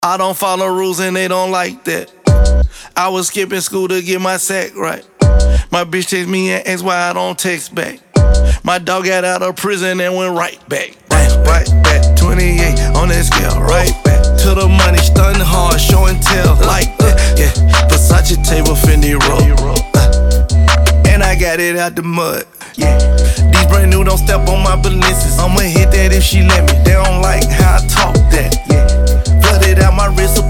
I don't follow rules and they don't like that. I was skipping school to get my sack right. My bitch text me and asked why I don't text back. My dog got out of prison and went right back. Right back, 28 on that scale, right back to the money, stunning hard, show and tell like that. Yeah, Versace table, Fendi roll, and I got it out the mud. Yeah, these brand new don't step on my Balenciagas. I'ma hit that if she let me. They don't like how I talk that. Yeah, flooded out my wrist.